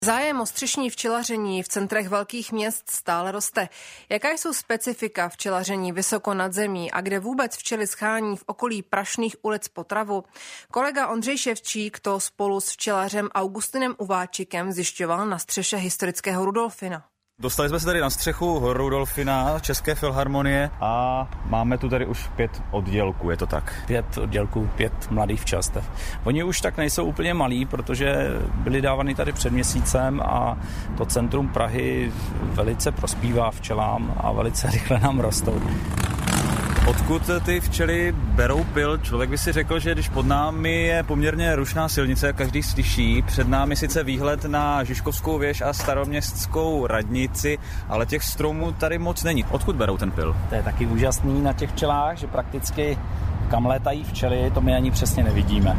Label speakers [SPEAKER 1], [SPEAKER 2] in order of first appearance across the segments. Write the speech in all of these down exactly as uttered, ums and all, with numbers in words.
[SPEAKER 1] Zájem o střešní včelaření v centrech velkých měst stále roste. Jaká jsou specifika včelaření vysoko nad zemí a kde vůbec včely schání v okolí prašných ulic potravu? Kolega Ondřej Ševčík to spolu s včelařem Augustinem Uváčikem zjišťoval na střeše historického Rudolfina.
[SPEAKER 2] Dostali jsme se tady na střechu Rudolfina České filharmonie a máme tu tady už pět oddělků, je to tak?
[SPEAKER 3] Pět oddělků, pět mladých včelstev. Oni už tak nejsou úplně malí, protože byli dávány tady před měsícem a to centrum Prahy velice prospívá včelám a velice rychle nám rostou.
[SPEAKER 2] Odkud ty včely berou pyl? Člověk by si řekl, že když pod námi je poměrně rušná silnice, každý slyší, před námi sice výhled na Žižkovskou věž a staroměstskou radnici, ale těch stromů tady moc není. Odkud berou ten pyl?
[SPEAKER 3] To je taky úžasný na těch včelách, že prakticky kam létají včely, to my ani přesně nevidíme.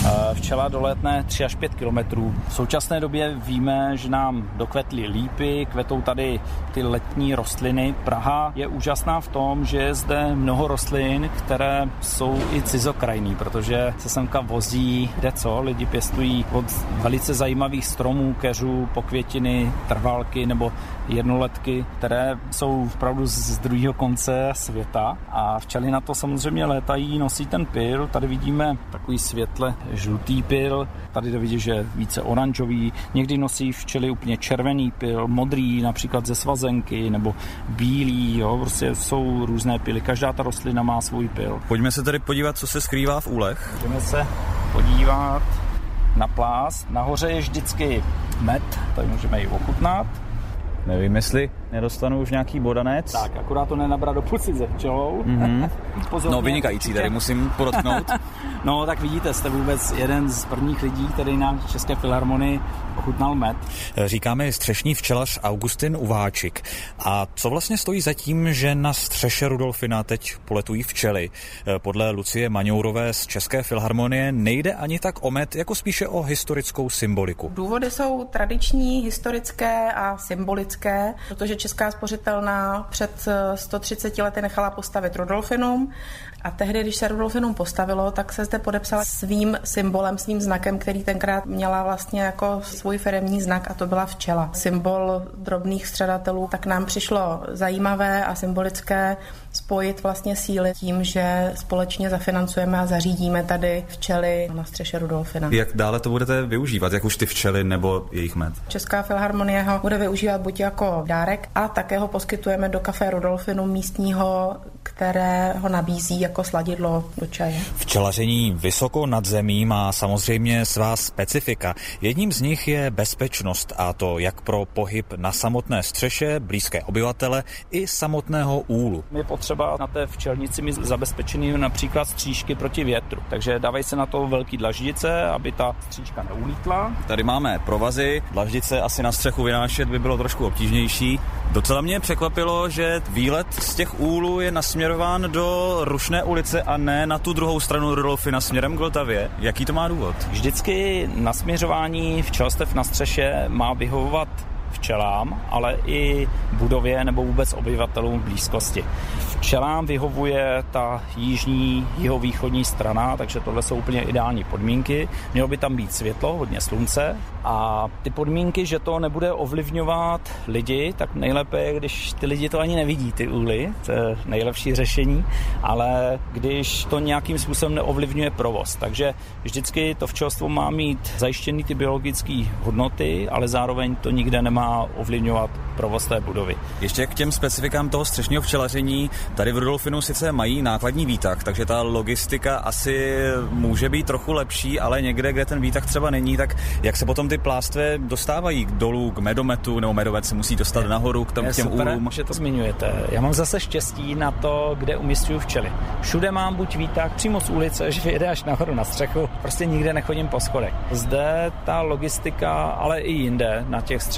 [SPEAKER 3] Včela dolétne tři až pět kilometrů. V současné době víme, že nám dokvetly lípy, kvetou tady ty letní rostliny. Praha je úžasná v tom, že je zde mnoho rostlin, které jsou i cizokrajný, protože se semka vozí kde co. Lidi pěstují od velice zajímavých stromů, keřů, pokvětiny, trvalky nebo jednoletky, které jsou opravdu z druhého konce světa a včely na to samozřejmě létají, nosí ten pyl. Tady vidíme takový světle žlutý pyl, tady jde vidět, že je více oranžový. Někdy nosí včely úplně červený pyl, modrý, například ze svazenky, nebo bílý, jo, prostě jsou různé pyly. Každá ta rostlina má svůj pyl.
[SPEAKER 2] Pojďme se tady podívat, co se skrývá v úlech.
[SPEAKER 3] Pojďme se podívat na plást. Nahoře je vždycky med, tady můžeme ji ochutnat.
[SPEAKER 2] Nevím, jestli nedostanu už nějaký bodanec.
[SPEAKER 3] Tak, akorát to nenabrat do pusy se včelou.
[SPEAKER 2] Mm-hmm. No, vynikající tady, musím podotknout.
[SPEAKER 3] No, tak vidíte, jste vůbec jeden z prvních lidí, který na České filharmonii ochutnal med.
[SPEAKER 2] Říkáme střešní včelař Augustin Uváčik. A co vlastně stojí za tím, že na střeše Rudolfina teď poletují včely? Podle Lucie Maňourové z České filharmonie nejde ani tak o med, jako spíše o historickou symboliku.
[SPEAKER 4] Důvody jsou tradiční, historické a symbolické, protože Česká spořitelna před sto třiceti lety nechala postavit Rudolfinum a tehdy, když se Rudolfinum postavilo, tak se zde podepsala svým symbolem, svým znakem, který tenkrát měla vlastně jako svůj firemní znak a to byla včela. Symbol drobných střadatelů, tak nám přišlo zajímavé a symbolické spojit vlastně síly tím, že společně zafinancujeme a zařídíme tady včely na střeše Rudolfina.
[SPEAKER 2] Jak dále to budete využívat, jak už ty včely nebo jejich med?
[SPEAKER 4] Česká filharmonie ho bude využívat buď jako dárek a také ho poskytujeme do Café Rudolfinu místního, které ho nabízí jako sladidlo do čaje.
[SPEAKER 2] Včelaření vysoko nad zemí má samozřejmě svá specifika. Jedním z nich je bezpečnost, a to jak pro pohyb na samotné střeše, blízké obyvatele i samotného úlu.
[SPEAKER 3] Je potřeba na té včelnici mít zabezpečený například střížky proti větru, takže dávají se na to velký dlaždice, aby ta střížka neulítla.
[SPEAKER 2] Tady máme provazy, dlaždice asi na střechu vynášet by bylo trošku obtížnější. Docela mě překvapilo, že výlet z těch úlů je nasměrován do Rušné ulice a ne na tu druhou stranu Rudolfina směrem k Vltavě. Jaký to má důvod?
[SPEAKER 3] Vždycky nasměřování včelstev na střeše má vyhovovat včelám, ale i budově nebo vůbec obyvatelům v blízkosti. Včelám vyhovuje ta jižní, jihovýchodní strana, takže tohle jsou úplně ideální podmínky. Mělo by tam být světlo, hodně slunce a ty podmínky, že to nebude ovlivňovat lidi, tak nejlépe je, když ty lidi to ani nevidí, ty úly, to je nejlepší řešení, ale když to nějakým způsobem neovlivňuje provoz. Takže vždycky to včelstvo má mít zajištěný ty biologické hodnoty, ale zároveň to nikde nemá ovlivňovat provoz té budovy.
[SPEAKER 2] Ještě k těm specifikám toho střešního včelaření. Tady v Rudolfinu sice mají nákladní výtah, takže ta logistika asi může být trochu lepší, ale někde, kde ten výtah třeba není, tak jak se potom ty plástve dostávají dolů k medometu, nebo medomet se musí dostat je, nahoru k, tam, k těm
[SPEAKER 3] super,
[SPEAKER 2] úlům?
[SPEAKER 3] Že to zmiňujete. Já mám zase štěstí na to, kde umisťuju včely. Všude mám buď výtah přímo z ulice, že vyjede až nahoru na střechu, prostě nikde nechodím po schodech. Zde ta logistika, ale i jinde, na těch střešních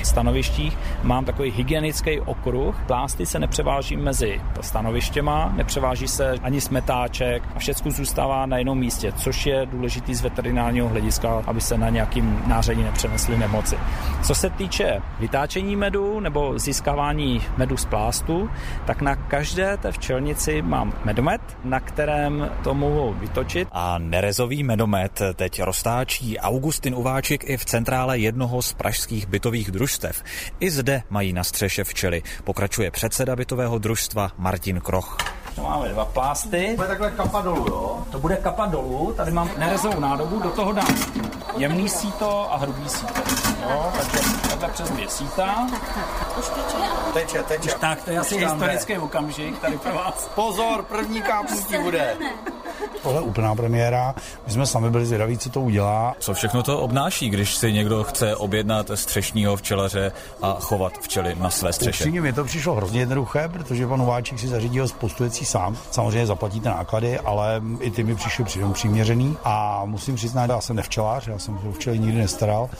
[SPEAKER 3] stanovištích mám takový hygienický okruh. Plásty se nepřeváží mezi stanovištěma, nepřeváží se ani smetáček a všechno zůstává na jednom místě, což je důležitý z veterinárního hlediska, aby se na nějakým nářadí nepřenesly nemoci. Co se týče vytáčení medu nebo získávání medu z plástu, tak na každé té včelnici mám medomet, na kterém to mohu vytočit.
[SPEAKER 2] A nerezový medomet teď roztáčí Augustin Uváčik i v centrále jednoho z pražských bytových družstev. I zde mají na střeše včely. Pokračuje předseda bytového družstva Martin Kroch.
[SPEAKER 3] To máme dva plásty.
[SPEAKER 5] To bude takhle kapat dolů, jo?
[SPEAKER 3] To bude kapat dolů. Tady mám nerezovou nádobu, do toho dám jemný síto a hrubý síto. Jo, takže takhle přes dvě síta.
[SPEAKER 5] Teče, teče.
[SPEAKER 3] Tak, to je asi historický okamžik tady pro vás.
[SPEAKER 5] Pozor, první kápnutí bude.
[SPEAKER 6] Tohle úplná premiéra. My jsme sami byli zvědaví, co to udělá.
[SPEAKER 2] Co všechno to obnáší, když si někdo chce objednat střešního včelaře a chovat včely na své střeše?
[SPEAKER 6] Upřímně mi to přišlo hrozně jednoduché, protože pan Uváčik si zařídil spoustu věcí sám. Samozřejmě zaplatíte náklady, ale i ty mi přišly přitom přiměřený. A musím přiznat, že já jsem nevčelář, já jsem se o včely nikdy nestaral,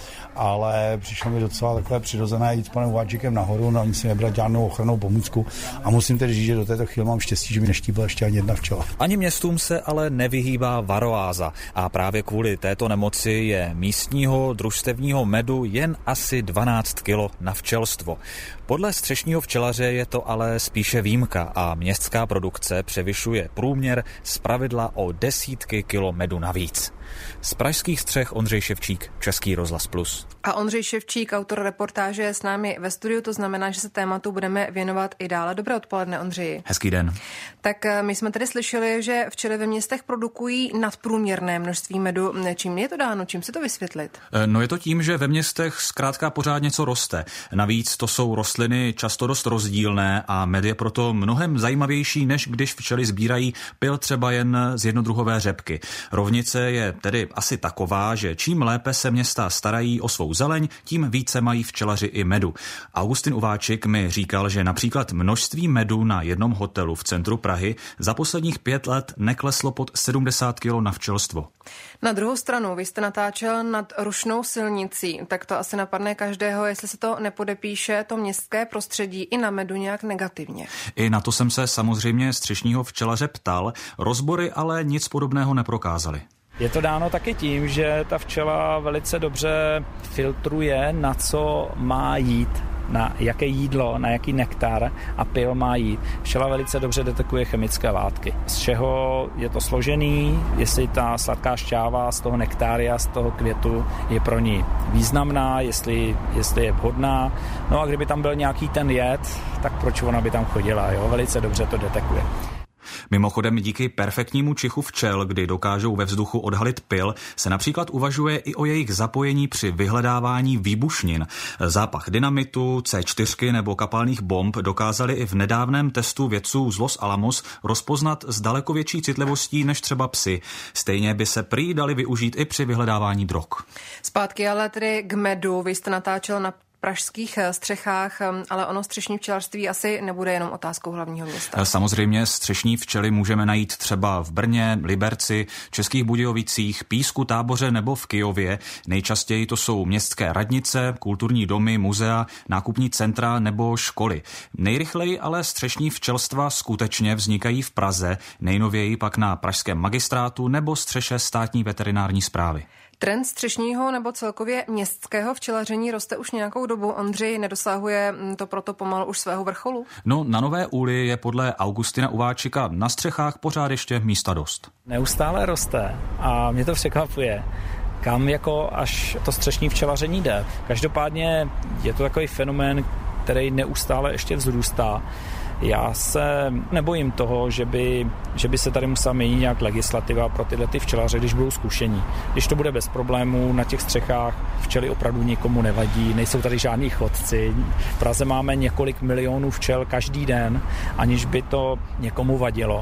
[SPEAKER 6] ale přišlo mi docela takové přirozené jít s panem Uváčikem nahoru, na nic si nebrat žádnou ochrannou pomůcku. A musím tedy říct, že do této chvíle mám štěstí, že mi neštípla ještě ani jedna včela.
[SPEAKER 2] Ani městům se ale nevyhýbá varoáza a právě kvůli této nemoci je místního družstevního medu jen asi dvanáct kilo na včelstvo. Podle střešního včelaře je to ale spíše výjimka a městská produkce převyšuje průměr zpravidla o desítky kilo medu navíc. Z pražských střech Ondřej Ševčík, Český rozhlas Plus.
[SPEAKER 1] A Ondřej Ševčík, autor reportáže, je s námi ve studiu, to znamená, že se tématu budeme věnovat i dále. Dobré odpoledne, Ondřeji.
[SPEAKER 2] Hezký den.
[SPEAKER 1] Tak my jsme tedy slyšeli, že včely ve městech produkují nadprůměrné množství medu. Čím je to dáno? Čím si to vysvětlit?
[SPEAKER 2] No je to tím, že ve městech zkrátka pořád něco roste. Navíc to jsou rostliny často dost rozdílné a med je proto mnohem zajímavější, než když včely sbírají pil třeba jen z jednodruhové řepky. Rovnice je tedy asi taková, že čím lépe se města starají o svou zeleň, tím více mají včelaři i medu. Augustin Uváčik mi říkal, že například množství medu na jednom hotelu v centru Prahy za posledních pět let nekleslo pod sedmdesát kilo na včelstvo.
[SPEAKER 1] Na druhou stranu, vy jste natáčel nad Rušnou silnicí, tak to asi napadne každého, jestli se to nepodepíše, to městské prostředí i na medu nějak negativně.
[SPEAKER 2] I na to jsem se samozřejmě střešního včelaře ptal, rozbory ale nic podobného neprokázaly.
[SPEAKER 3] Je to dáno taky tím, že ta včela velice dobře filtruje, na co má jít, na jaké jídlo, na jaký nektar a pyl má jít. Včela velice dobře detekuje chemické látky. Z čeho je to složený, jestli ta sladká šťáva z toho nektária, z toho květu je pro ní významná, jestli, jestli je vhodná. No a kdyby tam byl nějaký ten jed, tak proč ona by tam chodila, jo? Velice dobře to detekuje.
[SPEAKER 2] Mimochodem díky perfektnímu čichu včel, kdy dokážou ve vzduchu odhalit pyl, se například uvažuje i o jejich zapojení při vyhledávání výbušnin. Zápach dynamitu, C čtyři nebo kapalných bomb dokázali i v nedávném testu vědců z Los Alamos rozpoznat s daleko větší citlivostí než třeba psy. Stejně by se prý dali využít i při vyhledávání drog.
[SPEAKER 1] Zpátky ale tedy k medu. Vy jste natáčel na pražských střechách, ale ono střešní včelařství asi nebude jenom otázkou hlavního města.
[SPEAKER 2] Samozřejmě střešní včely můžeme najít třeba v Brně, Liberci, Českých Budějovicích, Písku, Táboře nebo v Kyjově. Nejčastěji to jsou městské radnice, kulturní domy, muzea, nákupní centra nebo školy. Nejrychleji ale střešní včelstva skutečně vznikají v Praze, nejnověji pak na pražském magistrátu nebo střeše státní veterinární správy.
[SPEAKER 1] Trend střešního nebo celkově městského včelaření roste už nějakou dobu. Ondřej, nedosahuje to proto pomalu už svého vrcholu?
[SPEAKER 2] No, na Nové Úli je podle Augustina Uváčika na střechách pořád ještě místa dost.
[SPEAKER 3] Neustále roste a mě to překvapuje, kam jako až to střešní včelaření jde. Každopádně je to takový fenomén, který neustále ještě vzrůstá. Já se nebojím toho, že by, že by se tady musela měnit nějak legislativa pro tyhle ty včelaře, když budou zkušení. Když to bude bez problémů na těch střechách, včely opravdu nikomu nevadí, nejsou tady žádní chodci. V Praze máme několik milionů včel každý den, aniž by to někomu vadilo.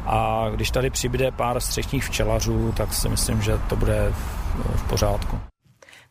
[SPEAKER 3] A když tady přibude pár střešních včelařů, tak si myslím, že to bude v pořádku.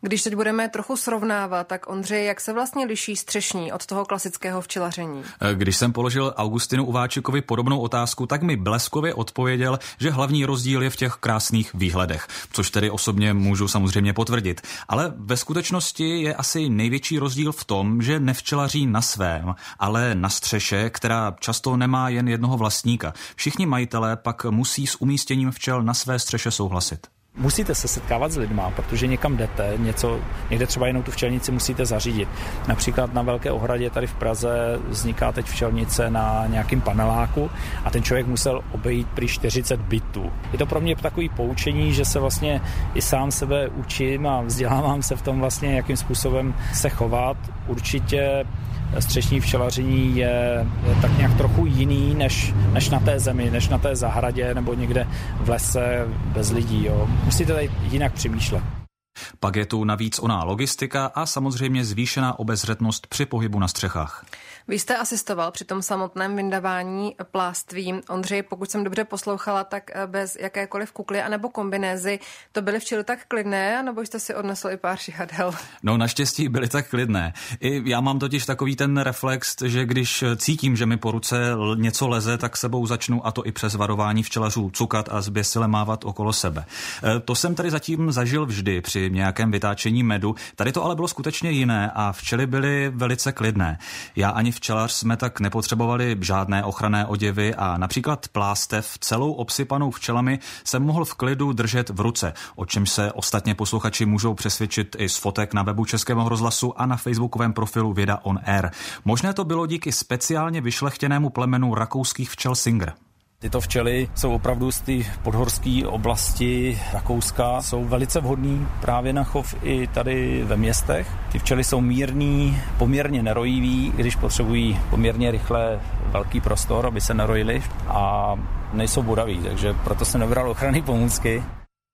[SPEAKER 1] Když teď budeme trochu srovnávat, tak Ondřej, jak se vlastně liší střešní od toho klasického včelaření?
[SPEAKER 2] Když jsem položil Augustinu Uváčikovi podobnou otázku, tak mi bleskově odpověděl, že hlavní rozdíl je v těch krásných výhledech, což tedy osobně můžu samozřejmě potvrdit. Ale ve skutečnosti je asi největší rozdíl v tom, že nevčelaří na svém, ale na střeše, která často nemá jen jednoho vlastníka. Všichni majitelé pak musí s umístěním včel na své střeše souhlasit.
[SPEAKER 3] Musíte se setkávat s lidma, protože někam jdete, něco, někde třeba jenom tu včelnici musíte zařídit. Například na Velké Ohradě tady v Praze vzniká teď včelnice na nějakým paneláku a ten člověk musel obejít prý čtyřicet bytů. Je to pro mě takový poučení, že se vlastně i sám sebe učím a vzdělávám se v tom vlastně, jakým způsobem se chovat. Určitě střešní včelaření je, je tak nějak trochu jiný než, než na té zemi, než na té zahradě nebo někde v lese bez lidí. Jo. Musíte tady jinak přemýšlet.
[SPEAKER 2] Pak je tu navíc oná logistika a samozřejmě zvýšená obezřetnost při pohybu na střechách.
[SPEAKER 1] Vy jste asistoval při tom samotném vyndavání pláství. Ondřej, pokud jsem dobře poslouchala, tak bez jakékoliv kukly anebo kombinézy to byly včely tak klidné, anebo jste si odnesl i pár šihadel?
[SPEAKER 2] No naštěstí byly tak klidné. I já mám totiž takový ten reflex, že když cítím, že mi po ruce něco leze, tak sebou začnu, a to i přes varování včelařů, cukat a zběsile mávat okolo sebe. To jsem tady zatím zažil vždy při nějakém vytáčení medu. Tady to ale bylo skutečně jiné a včely byly velice klidné. Já ani včelař jsme tak nepotřebovali žádné ochranné oděvy a například plástev celou obsypanou včelami jsem mohl v klidu držet v ruce, o čem se ostatně posluchači můžou přesvědčit i z fotek na webu Českého rozhlasu a na facebookovém profilu Věda on Air. Možné to bylo díky speciálně vyšlechtěnému plemenu rakouských včel Singer.
[SPEAKER 3] Tyto včely jsou opravdu z té podhorské oblasti Rakouska, jsou velice vhodný právě na chov i tady ve městech. Ty včely jsou mírný, poměrně nerojivý, když potřebují poměrně rychle velký prostor, aby se nerojily, a nejsou bodaví, takže proto jsem nebral ochranné pomůcky.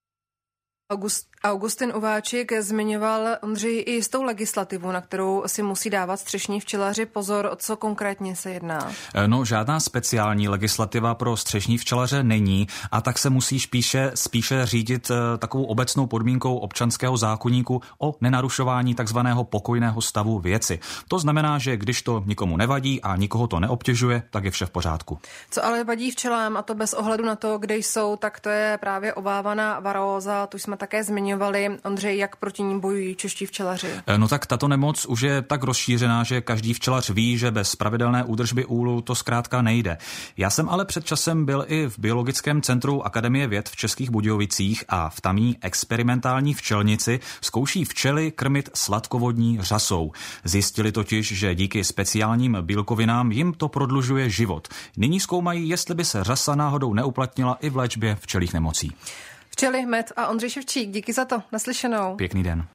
[SPEAKER 1] August, Augustin Uváčik zmiňoval, Ondřej, i jistou legislativu, na kterou si musí dávat střešní včelaři pozor. O co konkrétně se jedná?
[SPEAKER 2] No, žádná speciální legislativa pro střešní včelaře není a tak se musí spíše, spíše řídit takovou obecnou podmínkou občanského zákoníku o nenarušování takzvaného pokojného stavu věci. To znamená, že když to nikomu nevadí a nikoho to neobtěžuje, tak je vše v pořádku.
[SPEAKER 1] Co ale vadí včelám, a to bez ohledu na to, kde jsou, tak to je právě obávaná varóza, tu jsme také zmiňovali. Ondřej, jak proti ní bojují čeští včelaři?
[SPEAKER 2] No tak tato nemoc už je tak rozšířená, že každý včelař ví, že bez pravidelné údržby úlu to zkrátka nejde. Já jsem ale před časem byl i v Biologickém centru Akademie věd v Českých Budějovicích a v tamní experimentální včelnici zkouší včely krmit sladkovodní řasou. Zjistili totiž, že díky speciálním bílkovinám jim to prodlužuje život. Nyní zkoumají, jestli by se řasa náhodou neuplatnila i v léčbě včelích nemocí.
[SPEAKER 1] Včely, med a Ondřej Ševčík, díky za to. Naslyšenou.
[SPEAKER 2] Pěkný den.